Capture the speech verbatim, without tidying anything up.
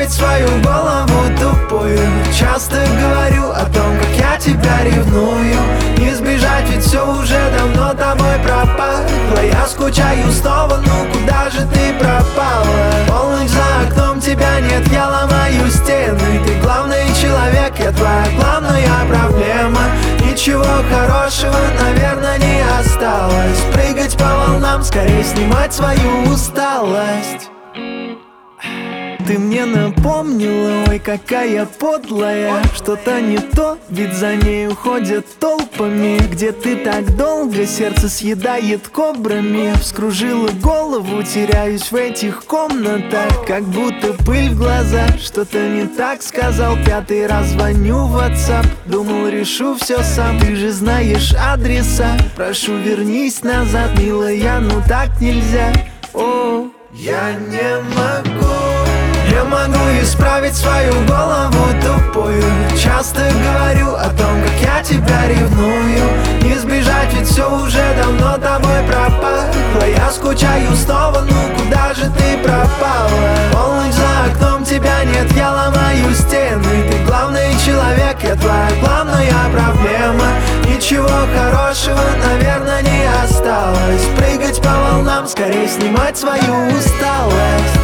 исправить свою голову тупую. Часто говорю о том, как я тебя ревную. Не сбежать, ведь все уже давно тобой пропахло. Я скучаю снова, ну куда же ты пропала? Полночь за окном, тебя нет, я ломаю стены. Ты главный человек, я твоя главная проблема. Ничего хорошего, наверное, не осталось. Прыгать по волнам, скорее снимать свою усталость. Ты мне напомнила, ой, какая подлая. Что-то не то, ведь за ней уходят толпами. Где ты так долго, сердце съедает кобрами. Вскружила голову, теряюсь в этих комнатах. Как будто пыль в глаза, что-то не так сказал. Пятый раз звоню в WhatsApp, думал, решу все сам. Ты же знаешь адреса, прошу, вернись назад. Милая, ну так нельзя. О, я не могу. Не могу исправить свою голову тупую. Часто говорю о том, как я тебя ревную. Не сбежать, ведь все уже давно тобой пропахло. Я скучаю снова, ну куда же ты пропала? Полночь за окном, тебя нет, я ломаю стены. Ты главный человек, я твоя главная проблема. Ничего хорошего, наверное, не осталось. Прыгать по волнам, скорее снимать свою усталость.